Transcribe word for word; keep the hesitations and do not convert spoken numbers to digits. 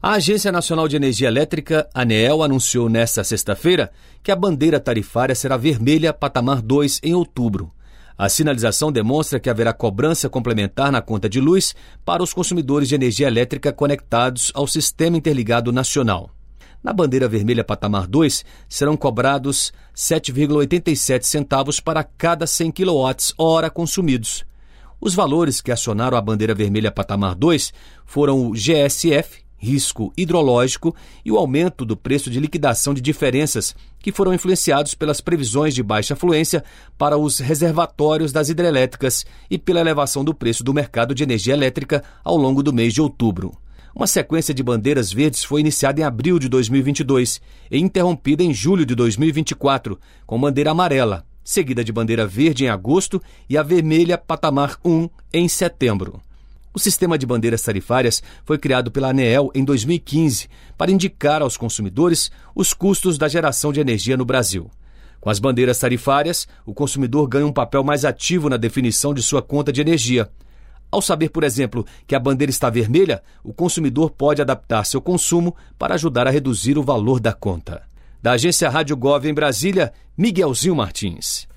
A Agência Nacional de Energia Elétrica, ANEEL, anunciou nesta sexta-feira que a bandeira tarifária será vermelha patamar dois em outubro. A sinalização demonstra que haverá cobrança complementar na conta de luz para os consumidores de energia elétrica conectados ao Sistema Interligado Nacional. Na bandeira vermelha patamar dois, serão cobrados sete vírgula oitenta e sete centavos para cada cem quilowatts-hora consumidos. Os valores que acionaram a bandeira vermelha patamar dois foram o G S F, risco hidrológico, e o aumento do preço de liquidação de diferenças, que foram influenciados pelas previsões de baixa fluência para os reservatórios das hidrelétricas e pela elevação do preço do mercado de energia elétrica ao longo do mês de outubro. Uma sequência de bandeiras verdes foi iniciada em abril de dois mil e vinte e dois e interrompida em julho de dois mil e vinte e quatro, com bandeira amarela, seguida de bandeira verde em agosto e a vermelha patamar um em setembro. O sistema de bandeiras tarifárias foi criado pela ANEEL em dois mil e quinze para indicar aos consumidores os custos da geração de energia no Brasil. Com as bandeiras tarifárias, o consumidor ganha um papel mais ativo na definição de sua conta de energia. Ao saber, por exemplo, que a bandeira está vermelha, o consumidor pode adaptar seu consumo para ajudar a reduzir o valor da conta. Da Agência Rádio Gov em Brasília, Miguelzinho Martins.